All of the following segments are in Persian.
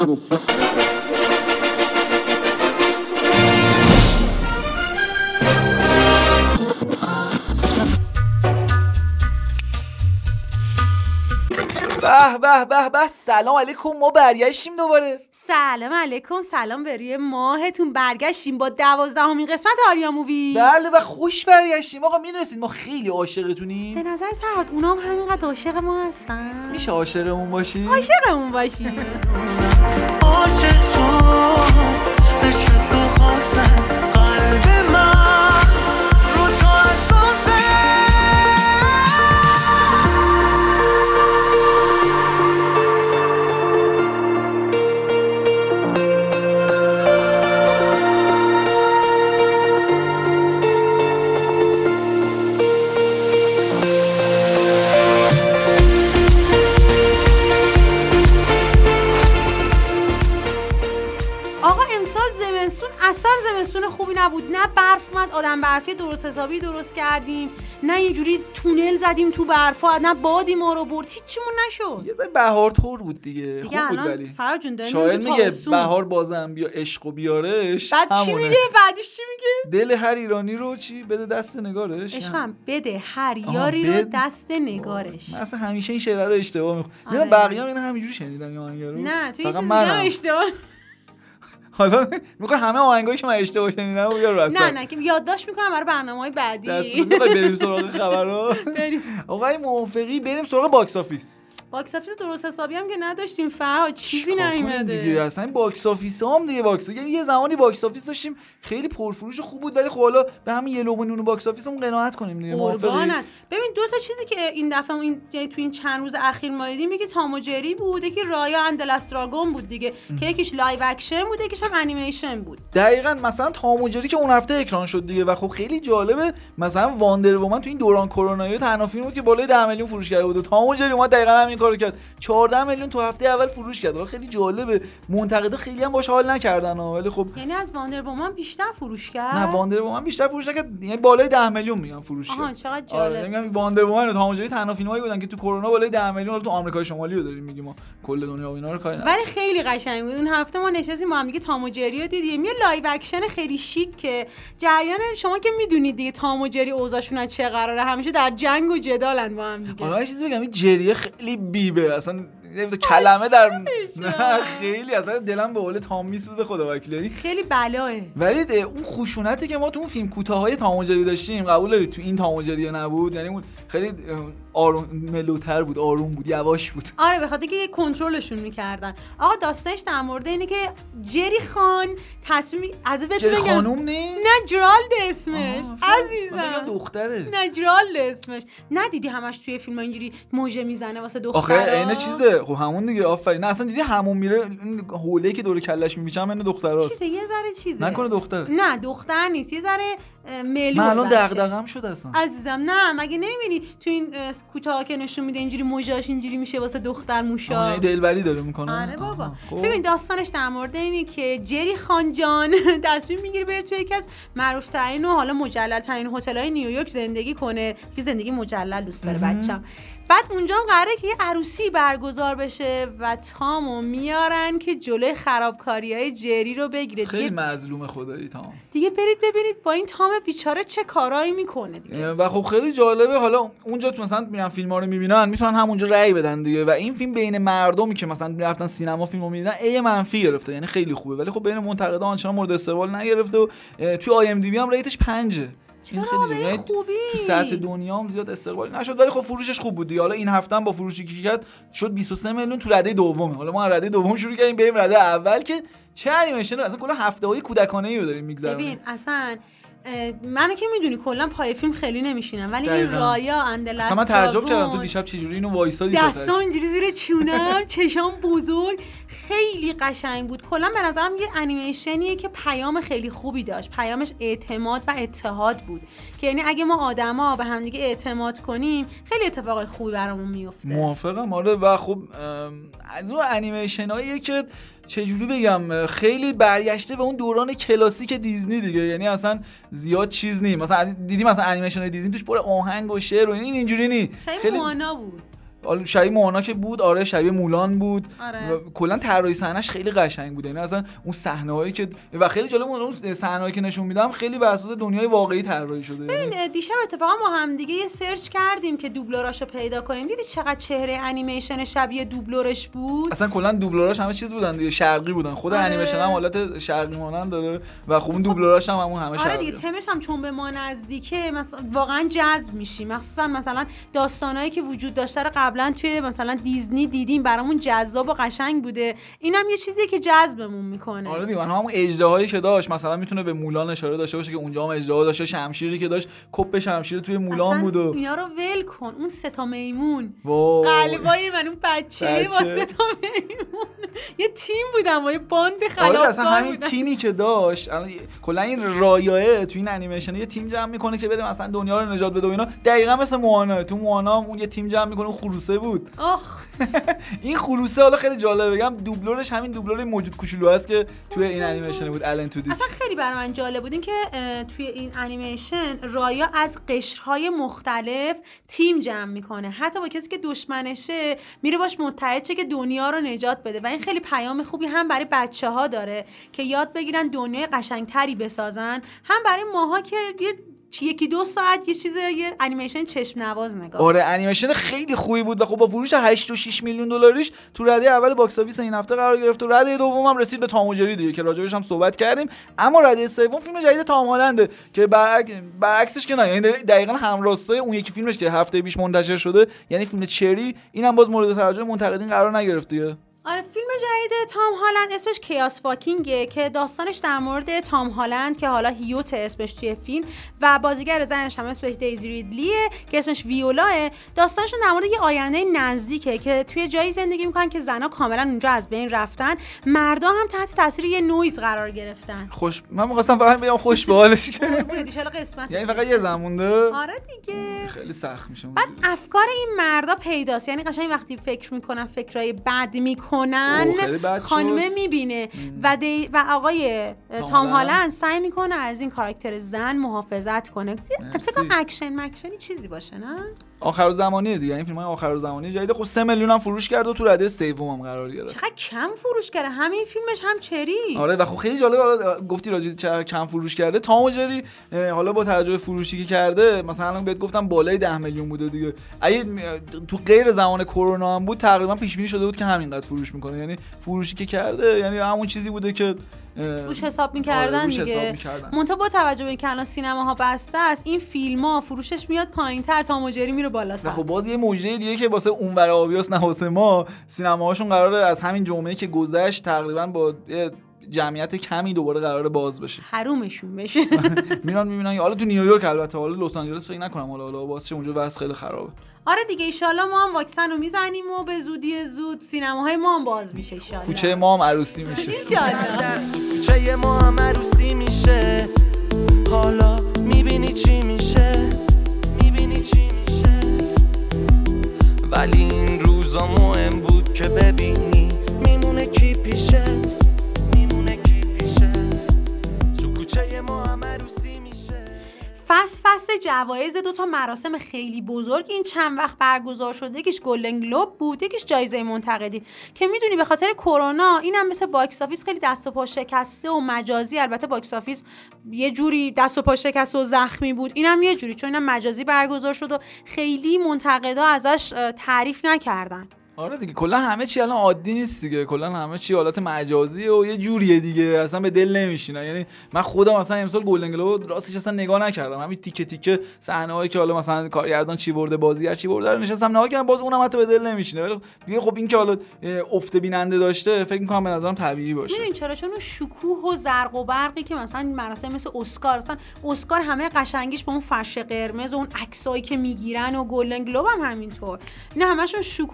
به سلام علیکم، ما برگشتیم دوباره. سلام علیکم، سلام به روی ماهتون. برگشتیم با 12مین قسمت آریا مووی. بله و خوش برگشتیم. آقا میدونستید ما خیلی عاشقتونیم. به نظرت فرهاد اونا هم همینقدر عاشق ما هستن؟ میشه عاشقمون باشی؟ عاشقمون باشی. عاشق شو عشق تو خواستم قلب من رو تو اساسه. اصلا زمستون خوبی نبود، نه برف اومد آدم برفی درست حسابی درست کردیم، نه اینجوری تونل زدیم تو برفا، نه بادی ما رو برد، هیچیمون نشد. یه ذره بهار طور بود دیگه خوب بود. ولی فرهاد جون داریم شاعر میگه بهار بازم بیا عشق و بیارش. بعد چی میگه؟ بعدش چی میگه؟ دل هر ایرانی رو چی بده دست نگارش. عشقم بده هر یاری رو دست نگارش. من اصلا همیشه این شعر رو اشتباه میخونم. بقیه هم همینجوری شنیدن یا آهنگرو؟ نه تو فقط من اشتباه. حالا میگم همه آهنگایی که من اشتباه شنیدم رو بیار واسه. نه که یادداشت میکنم برای برنامه‌های بعدی. میخوای بریم سراغ خبرها؟ بریم. آقای موافقی بریم سراغ باکس آفیس. باکس آفیس درست حسابی هم که نداشتیم فرهاد، چیزی نیومده دیگه. اصلا باکس آفیس هم دیگه یه زمانی باکس آفیس داشتیم خیلی پرفروش خوب بود، ولی خب حالا به همین یه لقمه نون باکس آفیس هم قناعت کنیم دیگه. موافقی؟ ببین دو تا چیزی که این دفعه یعنی تو این چند روز اخیر ما دیدیم، یکی تام و جری بود، یکی رایا اند دلاستراگون بود دیگه که یکیش لایو اکشن بود، یکیش هم انیمیشن بود. دقیقاً مثلا تام و جری که اون هفته اکران شد دیگه و خب خیلی جالبه. مثلا واندر وومن تو این دوران کرونایی تنها فیلم بود که بالای 10 میلیون فروش کرده بود. تام و جری اومد دقیقاً همین کارو کرد، 14 میلیون تو هفته اول فروش کرد. خیلی جالبه. منتقدا خیلی هم باش حال نکردن ولی خب یعنی از واندر وومن بیشتر فروش کرد. نه واندر وومن بیشتر فروش کرد، یعنی بالای 10 میلیون میگن فروش کرد. آها چقدر جالب. میگم واندر وومن و تام و جری تنها فیلمایی بودن که تو کرونا بالای 10 میلیون تو آمریکای شمالی رو داریم میگیم، ما کل دنیا و اینا رو کاری. ولی خیلی قشنگ بود. اون هفته ما نشستیم با هم دیگه تام و جری رو دیدیم، یه لایو اکشن خیلی شیک که جریان شما که میدونید دیگه تام و جری اوضاعشون از چه قراره، همیشه در جنگ و جدالن با هم دیگه. حالا یه چیزی بگم، این جری خیلی بیبه، اصلا کلمه در نه خیلی اصلا دلم به قول تام میسوزه خدا وکیلی، خیلی بلاه. ولی اون خشونتی که ما تو اون فیلم کوتاهای تام و جری داشتیم قبول داری تو این تام و جری نبود. یعنی اون خیلی آروم ملوتر بود، آروم بود، یواش بود. آره به خاطر که کنترلشون میکردن. آقا داستانش در مورد اینه که جری خان تصمیم جری خانوم نیست؟ نه جرالد اسمش عزیزم، دختره. نه جرالد اسمش. ندیدی همش توی فیلم اینجوری موجه میزنه واسه دخترا؟ آخه عین چیزه. خب همون دیگه آفرین. نه اصلا دیدی همون میره این حوله که دور کلش میپیچم این دختراست. چیزه یه ذره چیزه. نکنه دختره؟ نه دختر نیست، یه ذره میلو. من الان دغدغه‌ام شد اصلا عزیزم. نه مگه نمیبینی تو این کوتاه که نشون میده اینجوری موجاش اینجوری میشه واسه دختر موشا. یعنی دلبری داره میکنه. آره بابا. ببین داستانش در مورد اینه که جری خان جان تصمیم میگیره بره توی یکی از معروف ترین و حالا مجلل ترین هتل‌های نیویورک زندگی کنه که زندگی مجلل دوست داره بچم. بعد اونجا هم قراره که یه عروسی برگزار بشه و تامو میارن که جلوی خرابکاریای جری رو بگیره. خیلی مظلوم خدایی تام دیگه برید ببینید با این تام بیچاره چه کارایی میکنه دیگه. و خب خیلی جالبه. حالا اونجا تو مثلا میرن فیلم‌ها رو میبینن، میتونن همونجا رأی بدن دیگه. و این فیلم بین مردمی که مثلا میرفتن سینما فیلمو میدیدن ای منفی گرفته، یعنی خیلی خوبه. ولی خب بین منتقدا آنچنان مورد استقبال نگرفته و توی آی ام دی بی هم ریتش 5. این خیلی خوبی تو سطح دنیا هم زیاد استقبالی نشد، ولی خب فروشش خوب بود دیگه. حالا این هفته هم با فروشی که کرد شد 23 میلیون تو رده دومه. حالا ما رده دوم شروع کردیم بریم رده اول که چه انیمیشن اصلا کلا هفته‌های کودکانه‌ای رو داریم میگذرونیم. ببین اصلا منو که میدونی کلا پای فیلم خیلی نمیشینم، ولی این رایا اندلست اصلا من تعجب کردم تو دیشب چجوری اینو وایسادی دستام اینجوری زیر چونم چشام بزرگ، خیلی قشنگ بود. کلا به نظرم یه انیمیشنیه که پیام خیلی خوبی داشت. پیامش اعتماد و اتحاد بود که یعنی اگه ما آدما به هم دیگه اعتماد کنیم خیلی اتفاقای خوبی برامون میفته. موافقم. آره و خب از اون انیمیشناییه که چجوری بگم خیلی برگشته به اون دوران کلاسیک دیزنی دیگه. یعنی اصلا زیاد چیز نیست. مثلا دیدی مثلا انیمیشن دیزنی توش پر آهنگ و شعر و اینجوری نیست. خیلی مانا بود. شبیه موانا که بود، آره شبیه مولان بود. آره. کلا طراحی صحنه‌اش خیلی قشنگ بود. یعنی اصلا اون صحنه‌هایی که و خیلی جالب اون صحنه‌هایی که نشون میدم خیلی بر اساس دنیای واقعی طراحی شده. ببین دیشب اتفاقا ما هم دیگه یه سرچ کردیم که دوبلوراشو پیدا کنیم. دیدی چقدر چهره انیمیشن شبیه دوبلورش بود؟ اصلا کلا دوبلوراش همه چیز بودن دیگه، شرقی بودن. خود انیمیشن هم حالت شرقی مانند داره و خب اون دوبلوراش هم همون همه شرقی. آره دیگه تمش هم چون به ما نزدیکه مثلا واقعا جذب میشیم، مخصوصا مثلا داستانایی که وجود داشته رو قبلا توی مثلا دیزنی دیدیم، برامون جذاب و قشنگ بوده. اینم یه چیزیه که جذبمون میکنه. آره دیگه همون اژدهایی که داشت مثلا میتونه به مولان اشاره داشته باشه که اونجا هم اژدها داشته، شمشیری که داشت کپ شمشیر توی مولان بود و اینا رو ول کن. اون سه تا میمون قلبای من اون بچه با سه تا میمون یه تیم بودن و یه باند خلافکار آره اصلا همین بودن. تیمی که داشت کلا این رایایه تو این انیمیشن یه تیم جمع میکنه که بره مثلا دنیا رو نجات بده و اینا، دقیقاً مثل موانا. تو موانا اون یه تیم جمع میکنه، خروسه بود. این خروسه حالا خیلی جالبه بگم دوبلورش همین دوبلور موجود کوچولو است که توی این انیمیشن بود، الن تودیک. اصلا خیلی برای من جالب بود این که توی این انیمیشن رایا از قشرهای مختلف تیم جمع میکنه، حتی با کسی که دشمنشه میره باش متحد شه که دنیا رو نجات بده و این خیلی پیام خوبی هم برای بچه‌ها داره که یاد بگیرن دنیای قشنگتری بسازن، هم برای ماها که یکی دو ساعت یه انیمیشن چشم نواز نگاه. آره انیمیشن خیلی خوبی بود و خب با فروش 8.6 میلیون دلاریش تو رده اول باکس آفیس این هفته قرار گرفت و رده دوم هم رسید به تام و جری دیگه که راجعش هم صحبت کردیم. اما رده سوم فیلم جدید تام هالنده که برعکسش که نه، یعنی دقیقاً همراستای اون یکی فیلمش که هفته پیش منتشر شده، یعنی فیلم چری، اینم باز مورد توجه منتقدین قرار نگرفت دیگه. آره فیلم جدید تام هالند اسمش کیاس فاکینگه که داستانش در مورد تام هالند که حالا هیوت اسمش توی فیلم و بازیگر زنش هم اسمش دیزی ریدلیه که اسمش ویولاه. داستانشون در مورد یه آینده نزدیکه که توی جایی زندگی میکنن که زنا کاملا اونجا از بین رفتن، مردا هم تحت تاثیر یه نویز قرار گرفتن. من می‌خواستم فقط بگم خوش به حالش که قسمت یعنی فقط یه زمان مونده. آره دیگه خیلی سخت میشه. بعد افکار این مردا پیداست، یعنی قشنگ وقتی فکر میکنن فکرای بد میکنن خانمه میبینه و آقای تام هالند سعی میکنه از این کاراکتر زن محافظت کنه. فکر اکشنی چیزی باشه نه؟ آخرالزمانیه دیگه، این فیلمای آخرالزمانی جدید خب 3 میلیون هم فروش کرد و تو رده سوم هم قرار گرفت. چقدر کم فروش کرده همین فیلمش هم چری. آره و خب خیلی جالب، حالا گفتی راجع چقدر کم فروش کرده تام و جری، حالا با توجه فروشی که کرده مثلا الان بهت گفتم بالای 10 میلیون بوده دیگه. اگه تو غیر زمان کرونا هم بود تقریبا پیش بینی شده بود که همینقدر فروش میکنه، یعنی فروشی که کرده یعنی همون چیزی بوده که روش حساب می‌کردن دیگه. منتها با توجه به اینکه الان سینماها بسته است این فیلم‌ها فروشش میاد پایین‌تر، تام و جری میره بالاتر. خب باز یه موجه دیگه که واسه اونور آبیاس نه واسه ما، سینماهاشون قراره از همین جمعه‌ای که گذشت تقریبا با جمعیت کمی دوباره قراره باز بشه، حرومشون بشه. میرن میبینن. حالا تو نیویورک البته، حالا لس آنجلس فکر نکنم حالا باز چه، اونجا وضع خیلی خرابه. آره دیگه ایشالله ما هم واکسن رو میزنیم و به زودی زود سینماهای ما هم باز میشه ایشالله. کوچه ما هم عروسی میشه ایشالله. کوچه ما هم عروسی میشه. حالا میبینی چی میشه، میبینی چی میشه. ولی این روزا مهم بود که ببینی میمونه کی پیشت، میمونه کی پیشت. تو کوچه ما هم عروسی میشه. فصل جوایز 2 مراسم خیلی بزرگ این چند وقت برگزار شده، یکیش گلدن گلوب بود، یکیش جایزه منتقدی که میدونی به خاطر کرونا اینم مثل باکس آفیس خیلی دست و پا شکسته و مجازی. البته باکس آفیس یه جوری دست و پا شکسته و زخمی بود، اینم یه جوری چون اینم مجازی برگزار شد و خیلی منتقدا ازش تعریف نکردن. آره دیگه کلا همه چی الان عادی نیست دیگه، کلا همه چی حالت مجازی و یه جوریه دیگه، اصلا به دل نمیشینه. یعنی من خودم مثلا امسال گلدن گلوب راستش اصلا نگاه نکردم، همین تیکه تیکه صحنه‌هایی که حالا مثلا کارگردان چی برده، بازیگر چی برده رو نشستم نگاه کردم، باز اونم حتی به دل نمیشینه. ولی دیگه خب این که حالا افت بیننده داشته فکر می‌کنم به نظرم طبیعی باشه. ببین چرا، چون شکوه و زرق و برقی که مثلا مراسم مثل اسکار، مثلا اسکار همه قشنگیش با اون فرش قرمز و اون عکسایی که میگیرن و گلدن گلوب هم همینطور، اینا همشون شکوه. بعد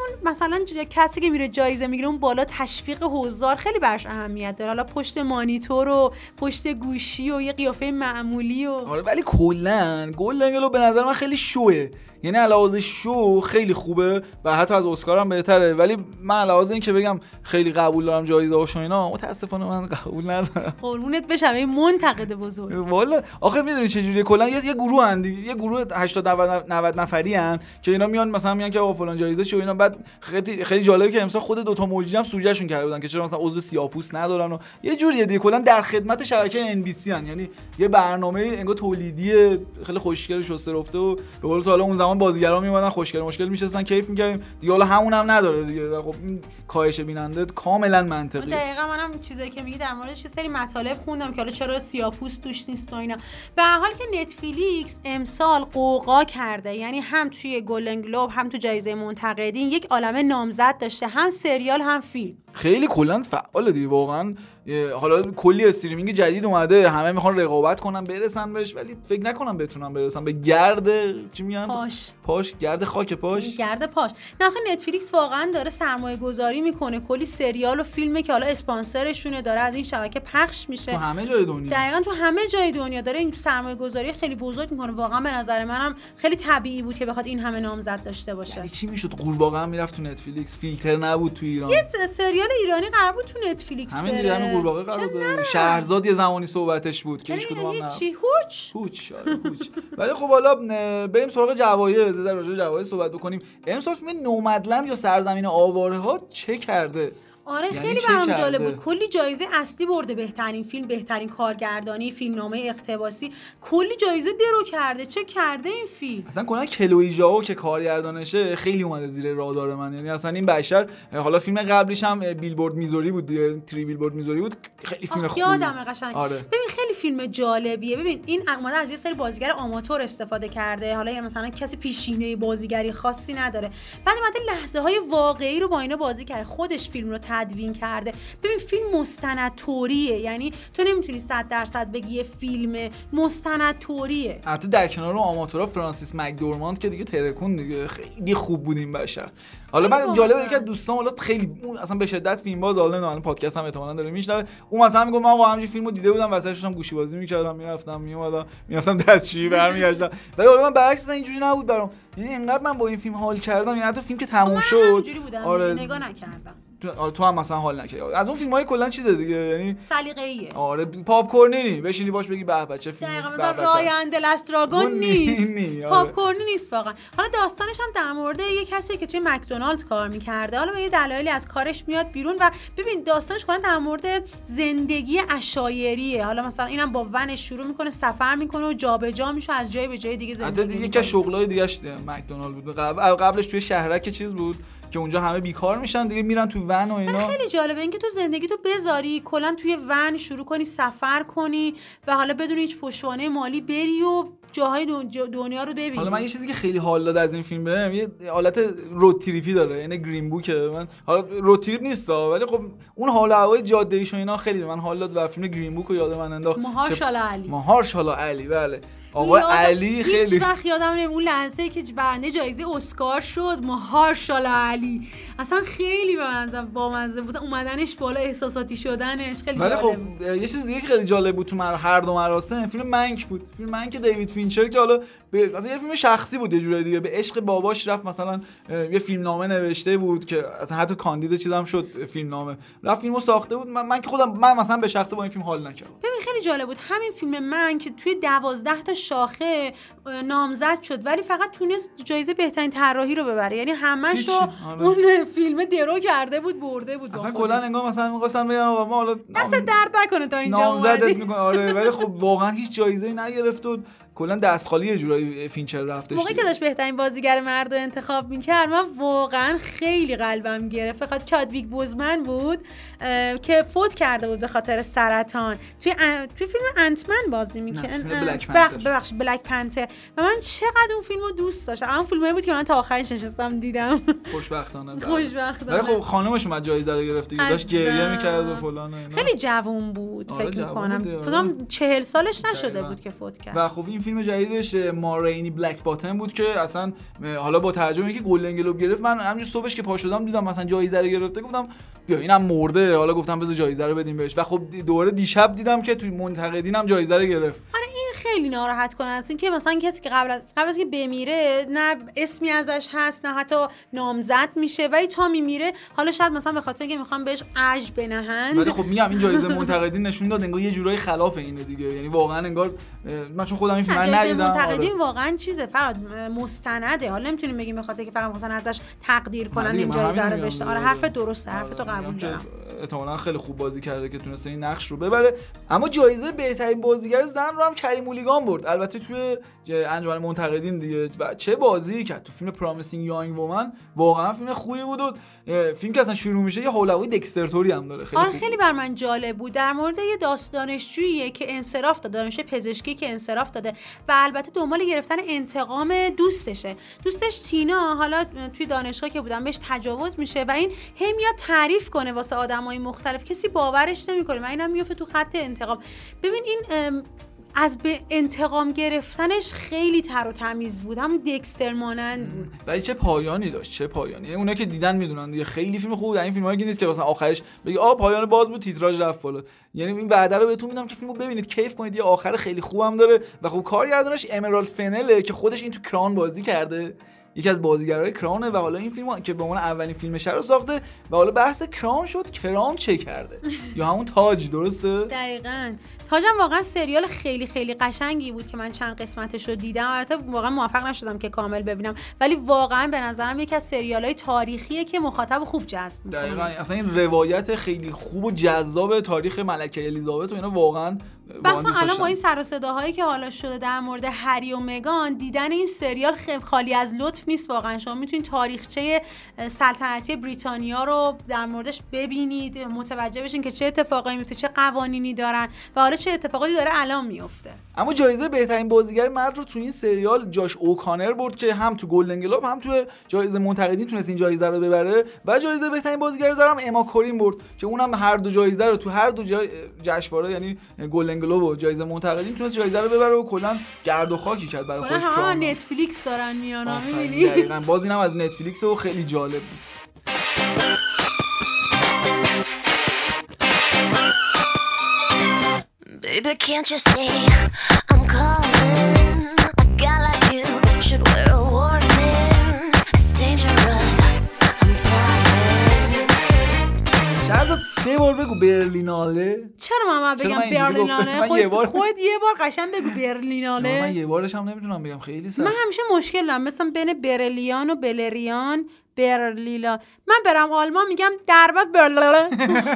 اون مثلا کسی که میره جایزه میگیره اون بالا تشویق حضار خیلی براش اهمیت داره، حالا پشت مانیتور و پشت گوشی و یه قیافه معمولی و آره ولی کلا گلدن گلوب به نظر من خیلی شوه، یعنی علاوه شو خیلی خوبه و حتی از اسکار هم بهتره، ولی من علاوه این که بگم خیلی قبول دارم جایزه هاشو اینا، متاسفانه من قبول ندارم. قربونت بشم این منتقد بزرگ. والا آخه میدونی چه جوریه کلا یه گروه ان دیگه، یه گروه 80 90 نفری ان که اینا میان مثلا میگن که آقا فلان جایزه شو اینا، بعد خیلی جالبه که امسال خود دوتا موجی هم سوژهشون کرده بودن که چرا مثلا عضو سیاه‌پوست ندارن و یه جوریه دیگه، کلا در خدمت شبکه NBC ان، یعنی یه برنامه انگار تولیدی خیلی خوشگل شسته رفته و به قول تو حالا اون زمان بازیگرا میومدن خوشگل مشکل میشستن کیف می‌کردیم دیگه، حالا همون هم نداره دیگه. خب این کاهش بیننده کاملا منطقیه. دقیقاً منم چیزایی که میگی در موردش یه سری مطالب خوندم که حالا چرا سیاه‌پوست توش نیست و اینا. به هر حال که نتفلیکس امسال قوقا کرده، یعنی هم توی گلدن گلوب هم تو جایزه منتقدین یک عالمه نامزد داشته، هم سریال هم فیلم. خیلی کلا فعاله دیگه واقعا. حالا کلی استریمینگ جدید اومده، همه میخوان رقابت کنن برسن بهش، ولی فکر نکنم بتونن برسن به گرد چی میگن پاش گرد خاک پاش گرد پاش. نه آخه نتفلیکس واقعا داره سرمایه گذاری میکنه، کلی سریال و فیلمه که حالا اسپانسرشونه داره از این شبکه پخش میشه تو همه جای دنیا. دقیقاً تو همه جای دنیا داره این سرمایه گذاری خیلی بزرگ میکنه. واقعا به نظر منم خیلی طبیعی بود که بخواد این همه نامزد داشته باشه. یعنی چی میشد قورباغه هم میرفت تو نتفلیکس، فیلتر نبود تو ایران. یه سریال ایرانی قرار بود تو نتفلیکس بره، همین قورباغه قرار بود. شهرزاد یه زمانی صحبتش بود که هیچ کدوم هم هیچی هوچ. ولی خب حالا بریم سراغ جوایز، در راجع جوایز صحبت بکنیم. امسال فیلم نومدلند یا سرزمین آواره ها چه کرده؟ آره یعنی خیلی برام جالب بود، کلی جایزه اصلی برده، بهترین فیلم، بهترین کارگردانی، فیلمنامه اقتباسی، کلی جایزه درو کرده. چه کرده این فیلم؟ اصلا کلا کلوی ژائو که کارگردانشه خیلی اومده زیر رادار من، یعنی اصلا این بشر، حالا فیلم قبلیش هم بیلبورد میزوری بود دیگه، تری بیلبورد میزوری بود، خیلی فیلم خوبیه. یادمه قشنگ. آره. ببین خیلی فیلم جالبیه. ببین این اومده از یه سری بازیگر آماتور استفاده کرده، حالا یا مثلا کسی پیشینه بازیگری خاصی نداره، بعد اومده لحظه‌های واقعی رو با اینا بازی کرده، خودش فیلم رو تدوین کرده. ببین فیلم مستندطوریه، یعنی تو نمیتونی 100% بگی یه فیلم مستندطوریه. البته در کنار آماتورا فرانسیس مکدورماند که دیگه ترکون دیگه، خیلی خوب بود این بشر. حالا من جالبه اینکه دوستان حالا خیلی اصلا به شدت فیلم باز، حالا نمیدونم پادکست هم احتمالاً داره میشنوه، اون مثلا میگه من واقعا همین فیلمو دیده بودم، واسهش هم گوشی بازی میکردم، میرفتم دستشویی برمیگشتم، ولی حالا من برعکس اینجوری نبود برام، یعنی انقدر من با این فیلم حال کردم، یعنی حتی فیلم که تموم شد آره نگاه نکردم. تو هم مثلا حال نکردی از اون فیلم‌های کلا چیز دیگه، یعنی سلیقه‌ایه. آره پاپ کورنی بشینی باش بگی به به چه فیلمی، دقیقاً مثلا رایان دلستراگون نیست، پاپ کورنی نیست واقعا. حالا داستانش هم در مورد یه کسی که توی مکدونالد کار می‌کرده، حالا به یه دلایلی از کارش میاد بیرون و ببین داستانش کلا در مورد زندگی عشایریه. حالا مثلا اینم با ونش شروع میکنه، سفر میکنه و جابجا میشه از جای به جای دیگه زندگی میکنه. یکی از شغلای دیگه‌اش مکدونالد بود. قبلش توی شهرک چیز بود که اونجا همه بیکار میشن دیگه، میرن تو ون و اینا. خیلی جالبه اینکه تو زندگی تو بذاری کلا توی ون شروع کنی سفر کنی و حالا بدون هیچ پشتوانه مالی بری و جاهای دنیا رو ببینی. حالا من یه چیزی که خیلی حال داد از این فیلم بهم، یه حالت رود تریپی داره، یعنی گرین بوکه. من حالا رود تریپ نیست ولی خب اون حال هوای جاده ایش و اینا خیلی من حال داد و فیلم گرین بوک رو یاد من انداخت. مهارشالا علی بله. آقا علی خیلی هیچ وقت یادم نمیاد اون لحظه که برنده جایزه اسکار شد، مهارشالا علی اصلا خیلی بامزه بود، اومدنش بالا، احساساتی شدنش خیلی جالب. ولی خب یه چیز دیگه که خیلی جالب بود تو هر دو مراسم فیلم منک بود. فیلم منک دیوید فینچر که حالا مثلا یه فیلم شخصی بود، یه جوری دیگه به عشق باباش رفت، مثلا یه فیلمنامه نوشته بود که حتی کاندید چیزام شد فیلمنامه، رفت فیلمو ساخته بود. من که خودم مثلا به شخصه با این فیلم حال نکردم. ببین خیلی جالب بود همین فیلم من که توی 12 تا شاخه نامزد شد ولی فقط تونست جایزه بهترین طراحی رو ببره، یعنی همه‌شو اون فیلم درو کرده بود، برده بود. اصلا کلا انگار مثلا می‌خواستن بگن آقا ما حالا دست درد نکنه تا اینجا نامزدت می‌کنه. آره ولی خب واقعا هیچ جایزه‌ای نگرفت و کلا دست خالی یه جورایی فینچر رفتش. موقعی که داشت بهترین بازیگر مرد رو انتخاب می‌کرد من واقعا خیلی قلبم گرفت. فقط چادویک بوزمن بود که فوت کرده بود به خاطر سرطان. توی فیلم انتمن بازی می‌کرد. ببخشید بلک پنتر و من چقدر اون فیلمو دوست داشتم. اون فیلمی بود که من تا آخرش نشستم دیدم. خوشبختانه. ولی خب خانومش اومد جایزه رو گرفت دیگه، داشت گریه می‌کرد و فلان و اینا. خیلی جوون بود فکر می‌کنم. فکرم 40 سالش نشده بود که فوت کرد. و خب این فیلم جدیدش ما رینی بلک باتن بود که اصلا حالا با ترجمه که گلدن گلوب گرفت، من همینجوری صبحش که پا شدم دیدم مثلا جایزه رو گرفته، گفتم بیا اینم مرده، حالا گفتم بذار جایزه رو بدیم بهش. و خب دوباره دیشب دیدم که توی منتقدینم جایزه رو گرفت. آره این خیلی ناراحت کننده است که مثلا کسی که قبل از که بمیره نه اسمی ازش هست نه حتی نامزد میشه، ولی تا میمیره حالا شاید مثلا به خاطر اینکه میخوان بهش ارج بنهند. ولی خب میگم این جایزه منتقدین نشون داد انگار یه جورایی خلاف اینه دیگه، یعنی واقعا انگار من چون خودم این فیلم رو ندیدم. منتقدین واقعا چیزه فقط مستنده، حالا نمیتونیم بگیم به خاطر که فقط مثلا ازش تقدیر کنن این جایزه رو بشه. آره حرف درسته، حرف تو قبول دارم. احتمالاً خیلی خوب بازی کرده که تونسته این نقش رو ببره. اما جایزه بهترین بازیگر زن رو هم کریم اولیگان برد، البته توی انجمن منتقدین دیگه. و چه بازی کرد تو فیلم پرامیسینگ یانگ وومن، واقعا فیلم خوبی بود. فیلم که اصلا شروع میشه یه حولوی دکستر توری هم داره، خیلی خوب. خیلی بر من جالب بود. در مورد یه دانشجویی که انصراف داده، دانشجوی پزشکی که انصراف داده و البته دنبال گرفتن انتقام دوستشه. دوستش تینا حالا توی دانشگاه که بودن بهش تجاوز میشه و این هی میاد تعریف کنه واسه آدمای مختلف، کسی باورش نمیکنه و اینم میفته تو خط انتقام. ببین این از به انتقام گرفتنش خیلی تر و تمیز بود، هم دکستر مانند بود. ولی چه پایانی داشت، چه پایانی. اونایی که دیدن میدونن دیگه، خیلی فیلم خوب. این فیلمایی که نیست که مثلا آخرش بگی پایان باز بود تیتراژ رفت بالا. یعنی این وعده رو بهتون میدم که فیلمو ببینید، کیف کنید، یه آخر خیلی خوبم داره. و خب کارگردانش امرالد فنله که خودش این تو کران بازی کرده، یکی از بازیگرای کرانه و حالا این فیلمو که به عنوان اولین فیلمش رو ساخته و حالا بحث کران شد، کران چه کرده یا همون تاج، درسته؟ دقیقاً. تاجم واقعا سریال خیلی خیلی قشنگی بود که من چند قسمتش رو دیدم. البته واقعا موفق نشدم که کامل ببینم، ولی واقعا به نظرم یکی از سریال‌های تاریخیه که مخاطب خوب جذب می‌کنه. دقیقاً. اصلا این روایت خیلی خوب و جذاب تاریخ ملکه الیزابت و اینا واقعا مثلا الان با این سر و صداهایی که حالا شده در مورد هری و مگان، دیدن این سریال خیلی خالی از لطف نیست. واقعا شما میتونید تاریخچه سلطنتی بریتانیا رو در موردش ببینید، متوجه بشین که چه اتفاقایی میفته، چه قوانینی دارن و حالا چه اتفاقاتی داره الان میفته. اما جایزه بهترین بازیگر مرد رو تو این سریال جاش اوکانر برد که هم تو گلدن گلوب هم تو جایزه منتقدین تونست این جایزه رو ببره. و جایزه بهترین بازیگر زن هم اما کورین برد که اونم هر دو جایزه رو تو هر دو جشنواره، یعنی گلدن گلوب و جایزه منتقدین، تونست جایزه رو ببره و کلا گرد و خاکی کرد برای خودش. کلا نتفلیکس دارن میانا، میبینی؟ دقیقاً. باز اینم از نتفلیکس و خیلی جالب بود. Baby, can't you see I'm calling? A guy like you should wear a warning. It's dangerous. I'm falling. شهرزاد 3 بار بگو برلیناله. چرا من بگم برلیناله؟ خودت یه بار قشنگ بگو برلیناله. من یه بارش هم نمیتونم بگم، خیلی سخت. من همیشه مشکل دارم مثلا بین برلیان و بلریان. برلیلا. من برم آلمان میگم دربا برلیناله.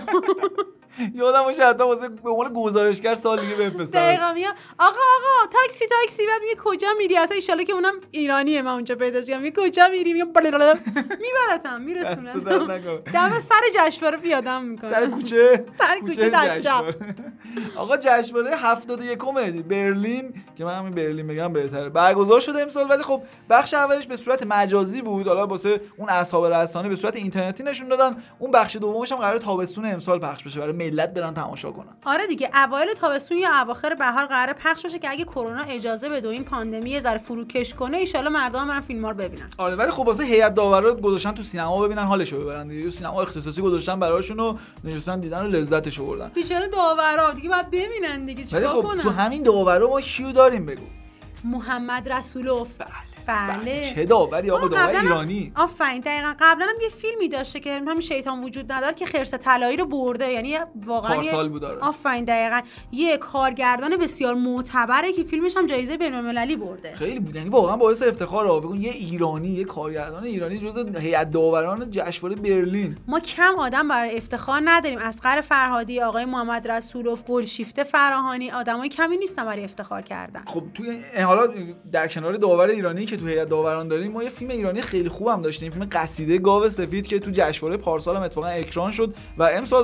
یادم باشه حتی واسه به عنوان گزارشگر سال دیگه بفرستم. دقیقاً میگم آقا تاکسی بعد میگه کجا میری؟ اصلا ان شاءالله که اونم ایرانیه، من اونجا پیداش کردم. میگه کجا میری؟ میگم میبرتم میرسونم. دم سر جشنواره پیادم میکنه. سر کوچه دست چپ. آقا جشنواره 71 برلین که من همین برلین بگم بهتره برگزار شده امسال، ولی خب بخش اولش به صورت مجازی بود، حالا واسه اون اصحاب رسانه به صورت اینترنتی نشون دادن. اون بخش دومش هم قراره تابستون امسال پخش بشه برای ملت برن تماشا کنن. آره دیگه اوایل تابستون یا اواخر بهار قراره پخش بشه که اگه کرونا اجازه بده و این پاندمی یه ذره فروکش کنه ان شاءالله مردم برن فیلم‌ها رو ببینن. آره ولی خب واسه هیئت داورا گذاشتن تو سینما ببینن حالشو ببرن دیگه. سینما اختصاصی گذاشتن براشون و نشستن دیدن و لذتشو بردن. بیچاره داورا دیگه باید ببینن دیگه چیکار کنن. ولی خب تو همین داورا ما کیو داریم بگو؟ محمد رسولوف. بله. چه داوری آقا، داور ایرانی. آفرین. دقیقاً قبلا هم یه فیلمی داشته که همین شیطان وجود نداره که خرس طلایی رو برده، یعنی واقعا پارسال بود. آفرین دقیقاً. یه کارگردان بسیار معتبره که فیلمش هم جایزه بین‌المللی برده. خیلی بود، یعنی واقعا باعث افتخاره. بگون یه ایرانی، یه کارگردان ایرانی جزو هیئت داوران جشنواره برلین. ما کم آدم برای افتخار نداریم. اصغر فرهادی، آقای محمد رسولوف، گلشیفته فراهانی، آدمای کمی نیستن برای افتخار کردن. خب توی حالا در کنار داور ایرانی که تو هیئت داوران داریم، ما یه فیلم ایرانی خیلی خوبم داشتیم، فیلم قصیده گاو سفید که تو جشنواره پارسال هم اتفاقا اکران شد و امسال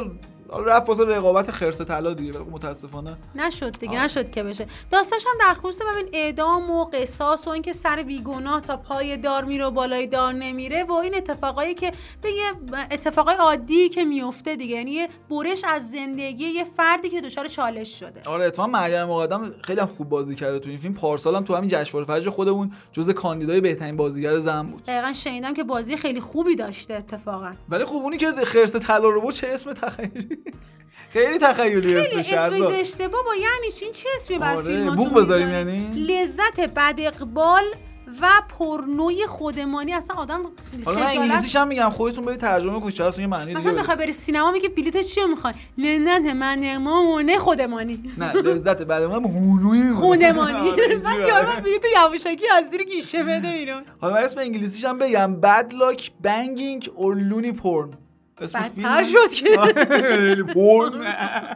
رفت واسه رقابت خرس طلا دیگه، ولی متاسفانه نشد دیگه. نشد که بشه. داستانش هم در خصوص ببین اعدام و قصاص و اینکه سر بیگناه تا پای دار میره و بالای دار نمیره و این اتفاقایی که به یه اتفاقای عادی که میفته دیگه، یعنی یه برش از زندگی یه فردی که دچار چالش شده. آره اتفاقا مریم مقدم خیلی هم خوب بازی کرده تو این فیلم. پارسال هم تو همین جشنواره فجر خودمون جزو کاندیدای بهترین بازیگر زن بود. دقیقاً شنیدم که بازی خیلی خوبی داشته اتفاقا. ولی خب اونی که خرس طلا رو بود چه اسم تخیلی خیلی تخیلی اسمش. خیلی اسم اشتباه با یعنی چی؟ این چه اسمی بر فیلماتون بوق بذاریم یعنی لذت بد اقبال و پرنوی خودمانی. اصلا آدم حالا من انگلیسیش هم میگم خودتون برید ترجمه کنید، چرا یه معنی دیگه. مثلا بخوای بری سینما میگه بلیت چیو میخوای؟ لذت منمونه خودمانی. نه لذت بعد من هونوی خودمانی. من یارو بلیت یواشکی از زیر گیشه بده بیرون. حالا من اسم انگلیسیش هم بگم بد لاک بنگینگ اور لونی پورن. اسم فیلم بدتر شد که خیلی پورن.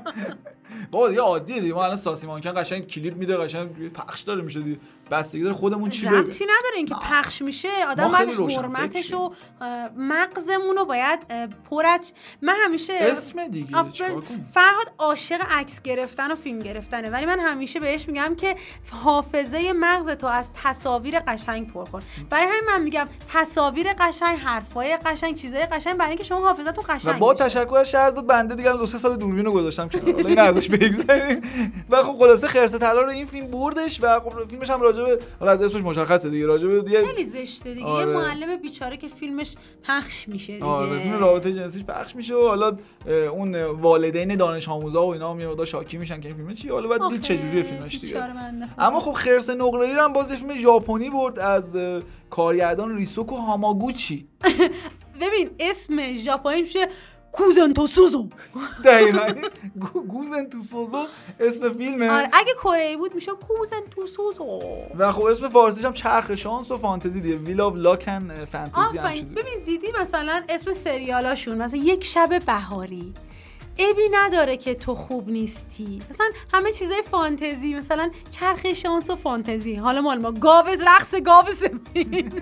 بابا یه عادیه دیگه، ما الان ساسی مانکن قشنگ کلیپ میده، قشنگ پخش داره میشه دیگه، بستگی داره خودمون چی ببینیم. ربطی نداره اینکه پخش میشه، آدم باید حرمتش و مغزمون رو باید پرش. من همیشه اسم دیگه فرهاد عاشق عکس گرفتن و فیلم گرفتنه، ولی من همیشه بهش میگم که حافظه مغز تو از تصاویر قشنگ پر کن. برای همین من میگم تصاویر قشنگ، حرفای قشنگ، چیزای قشنگ، برای اینکه شما حافظتون قشنگ با تشکر از شهرزاد بنده دیگه 2-3 سال دوربینو گذاشتم کنار، حالا این ازش بگذریم. و خب خلاصه خرس طلا رو این فیلم بردش و خب فیلمش هم راجع به، حالا از اسمش مشخصه دیگه، راجع به خیلی زشته دیگه. یه معلم بیچاره که فیلمش پخش میشه دیگه. آره فیلم رابطه جنسیش پخش میشه و حالا اون والدین دانش آموزا و اینا میاد شاکی میشن که این فیلم چی، حالا بعد دید چه جوریه فیلمش دیگه. اما خب خرس نقره‌ای رو هم باز فیلم ژاپنی برد از کارگردان ریسوکو هاماگوچی. ببین اسم ژاپنی میشه گوزن تو سوزو. دقیقاً گوزن تو سوزو اسم فیلمه. آره اگه کره ای بود میشه گوزن تو سوزو. و خب اسم فارسیش هم چرخ شانس و فانتزی دیگه، ویل آف لاکن فانتزی هم چیزی. ببین دیدی مثلا اسم سریالاشون مثلا یک شب بهاری، عیبی نداره که تو خوب نیستی، مثلا همه چیزای فانتزی، مثلا چرخ شانس و فانتزی. حالا مال ما گاو رقص گاو سفید.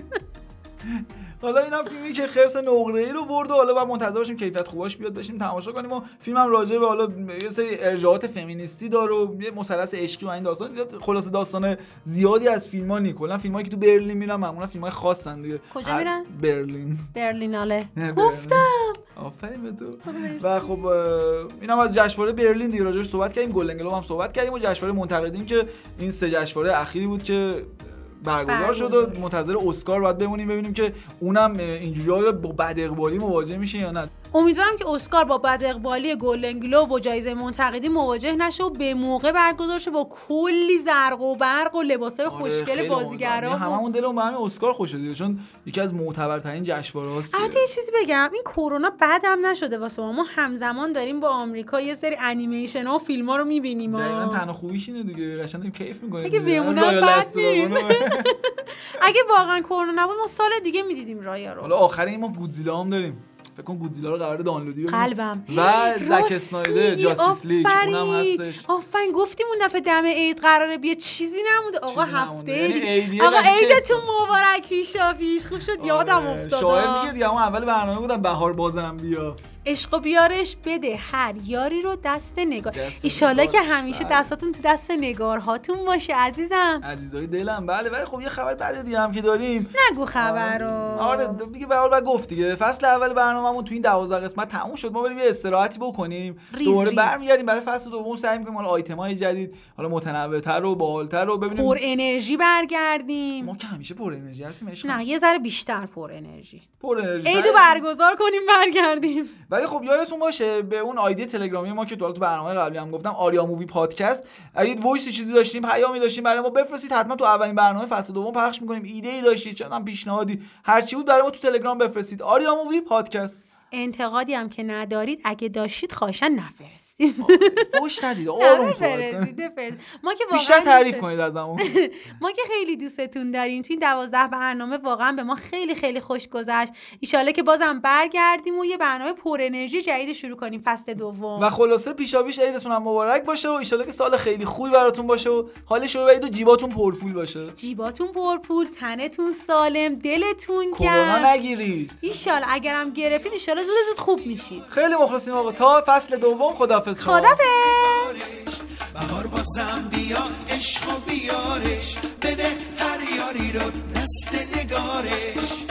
حالا اینا فیلمی که خرس نقره‌ای رو برد و حالا بعد منتظر باشیم کیفیت خوباش بیاد بشیم تماشا کنیم. و فیلم هم راجع به حالا یه سری ارجاعات فمینیستی داره و یه مثلث عشقی و این داستان، خلاص داستان زیادی از فیلم‌ها نی. کلا فیلمایی که تو برلین میرن معمولا فیلمای خاصن دیگه. کجا میرن؟ برلیناله. گفتم آفرین به تو. و خب اینا از جشنواره برلین دیگه راجعش صحبت کردیم، گلدن گلوب هم صحبت کردیم و جشنواره منتقدین که این سه جشنواره اخیری بود که برگزار شد و منتظر اسکار باید بمونیم ببینیم که اونم اینجوری با بد اقبالی مواجه میشه یا نه. امیدوارم که اسکار با بد اقبالی گلدن گلوب و جایزه منتقدین مواجه نشه و به موقع برگزار شه با کلی زرق و برق و لباسای خوشگل بازیگرا. هممون دلمون به همین اسکار خوشه دیگه، چون یکی از معتبرترین جشنواره‌هاست. البته یه چیزی بگم، این کرونا بعدم نشده واسه ما همزمان داریم با آمریکا یه سری انیمیشن ها و فیلم‌ها رو می‌بینیم. دقیقاً تنها خوبیش اینه دیگه، قشنگ داریم کیف می‌کنیم. اگه بمونم بعد اگه واقعا کرونا نبود ما سال دیگه می‌دیدیم رایا رو. حالا آخر این ما گودزیلا هم داریم. فکر کنم گودزیلا رو قراره دانلودی ببینیم. قلبم. و زک اسنایدر جاستیس لیگ اونم هستش. آفرین گفتیم اون دفعه دم عید قراره بیا، چیزی نموده آقا. هفته یعنی آقا عیدتون مبارک. پیش خوب شد یادم افتاد. شاعر میگه دیگه اون اول برنامه بودن بهار بازم بیا. عشق و بیارش بده هر یاری رو دست نگار. ایشالله که همیشه دستاتون تو دست نگارهاتون باشه عزیزم. عزیزای دلم. بله ولی خب یه خبر بده دیگه هم که داریم. نگو خبرو. آره دیگه به حال گفت دیگه فصل اول برنامه‌مون تو این 12 قسمت تموم شد. ما بریم یه استراحتی بکنیم، دوباره برمیگردیم برای فصل دوم. سعی می‌کنیم حالا آیتم‌های جدید، حالا متنوع‌تر و باحال‌تر رو ببینیم. پر انرژی برگردیم. ما که همیشه پر انرژی هستیم. نه یه ذره بیشتر پر انرژی. عیدو برگزار کنیم برگردیم. ولی خب یادتون باشه به اون آیدی تلگرامی ما که تو برنامه قبلی هم گفتم، آریا مووی پادکست، اگه وایس چیزی داشتیم، پیامی داشتیم برای ما بفرستید، حتما تو اولین برنامه فصل دوم پخش می‌کنیم. ایده‌ای داشتید، چندان پیشنهادی، هر چی بود برای ما تو تلگرام بفرستید. آریا مووی پادکست. انتقادی هم که ندارید اگه داشتید خواهشاً نفرستید. فوش ندید، آروم بفرستید. ما که بیشتر تعریف کنید ازمون. ما که خیلی دوستتون داریم. تو این 12 برنامه واقعا به ما خیلی خیلی خوش گذشت. ان که بازم برگردیم و یه برنامه پر انرژی جدید شروع کنیم فصل دوم. و خلاصه پیشاپیش عیدتون هم مبارک باشه و ان که سال خیلی خوبی براتون باشه و حال شما عید و جیباتون پرپول باشه. جیباتون پرپول، تنتون سالم، دلتون گرم. کرونا نگیرید. ان اگرم گرفتید ان انشالله زود خوب میشید. خیلی مخلصیم آقا. تا فصل دوم خداحافظ شما. خداحافظ. بهار بازم بیا عشق و بیارش، بده هر یاری رو دست نگارش.